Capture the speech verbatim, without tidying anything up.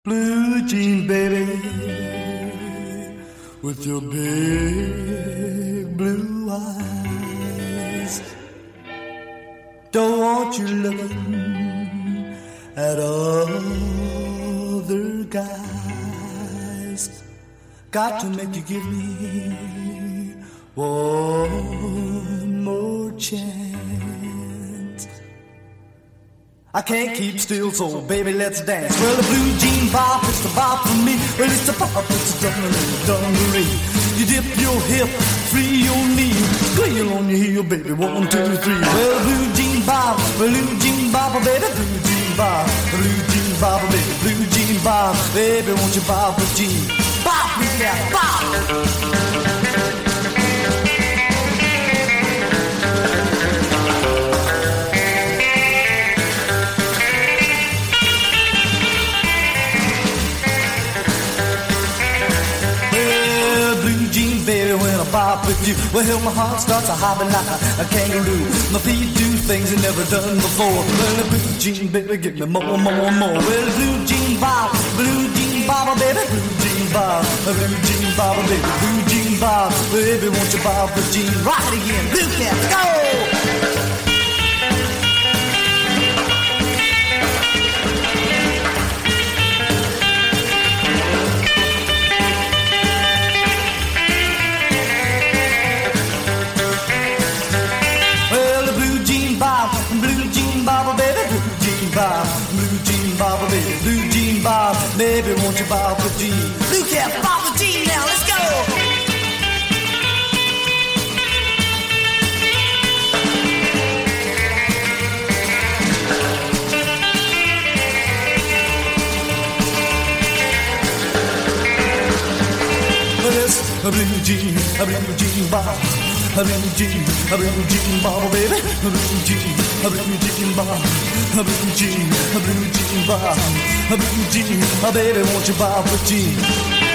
Blue jean baby, with your big blue eyes. Don't want you looking at other guys. Got to make you give me one more chance. I can't keep still, so baby, let's dance. Well, the blue jean bop, it's the bop for me. Well, it's the bop, it's the dungaree, dungaree. You dip your hip, free your knee, squeal on your heel, baby, one, two, three. Well, the blue jean bop, blue jean bop, baby, blue jean bop, blue jean bop, baby, blue jean bop, baby, won't you bop a jean? Bop, yeah, bop. Baby, when I bop with you, well, my heart starts a hopping like a, a kangaroo. My feet do things I never done before. Well, the blue jean, baby, give me more, more, more. Well, the blue jean bop, blue jean bop, baby, blue jean bop, blue jean bop, baby, blue jean bop, baby, won't you bop the jean right again? Blue cat, go! Blue jean bop, baby, blue jean bop, baby, won't you bop the jean? Blue cat, bop the jean now, let's go! A blue jean, a blue jean bop, a blue jean, a blue jean bop, baby, a blue jean, a blue jean bop, a blue jean, a blue jean bop, a blue jean, a baby, won't you bop a jean?